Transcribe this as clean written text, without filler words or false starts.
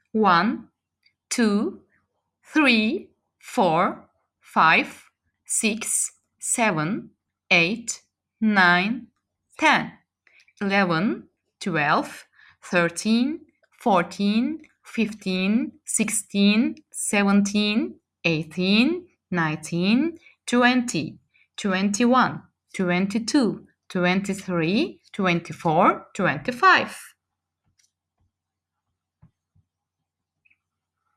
1, 2, 3, 4, 5, 6, 7, 8, 9, 10, 11, 12, 13, 14, 15, 16, 17, 18, 19, 20, 21, 22, 23, 24, 25.